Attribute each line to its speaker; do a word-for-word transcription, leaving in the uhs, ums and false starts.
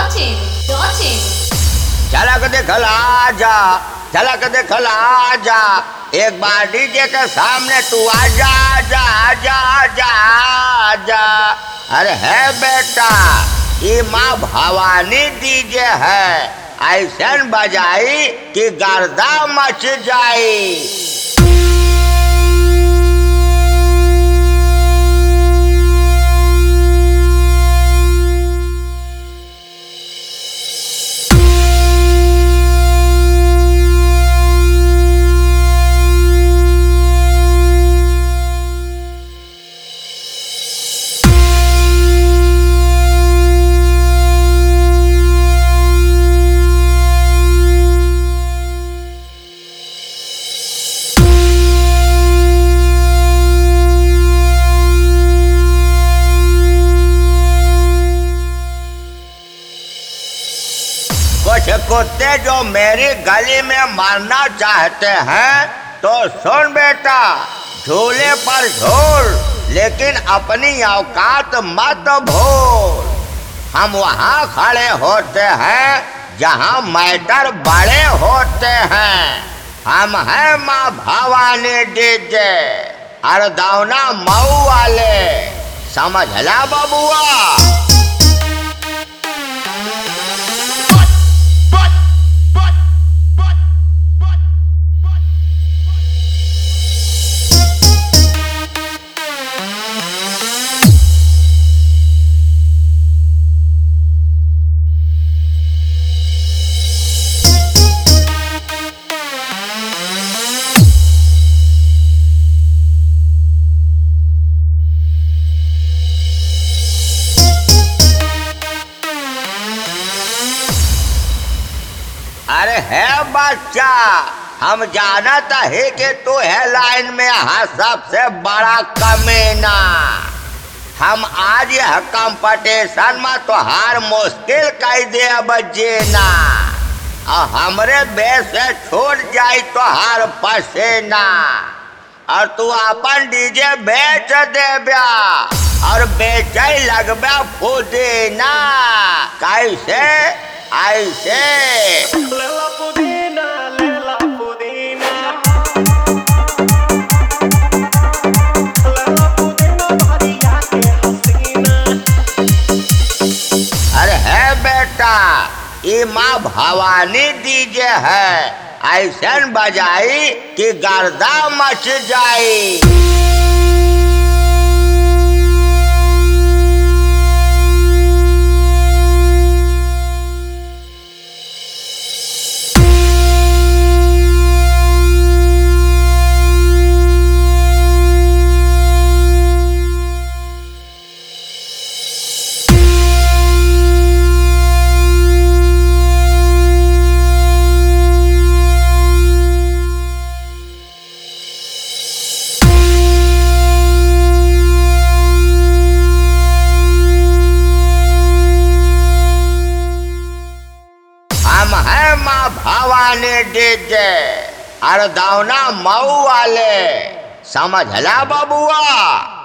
Speaker 1: Dotted, dotted.
Speaker 2: झलक दिखला जा, झलक दिखला जा, एक बार डीजे के सामने तू आजा आजा आजा आजा आजा। अरे है बेटा, ये माँ भवानी डीजे है, ऐसन बजाई कि गर्दा मच जाई। कुछ कुत्ते जो मेरी गली में मारना चाहते हैं तो सुन बेटा, झूले पर झूल, लेकिन अपनी औकात मत भूल। हम वहाँ खड़े होते हैं जहाँ मैटर बड़े होते हैं। हम हैं माँ भवानी डीजे, अरदौना मऊ वाले, समझला बबुआ। अरे है बच्चा, हम जानत है कि तू है लाइन में हाँ सबसे बड़ा कमीना। हम आज यह कंपटीशन में तो हार मुश्किल कर दे बजेना, और हमरे बेस से छूट जाई तो हार पसेना, और तू अपन डीजे बेच देबा और बेचे लगबा फुदीना। कैसे ऐसे
Speaker 3: लेला पुदीना, लेला पुदीना, लेला पुदीना भरिया के हसीना।
Speaker 2: अरे है बेटा, ये माँ भवानी डीजे है, ऐसन बजाई कि गर्दा मच जाई। हम हैं माँ भवानी डीजे, अरदौना मऊ वाले, समझला बबुआ।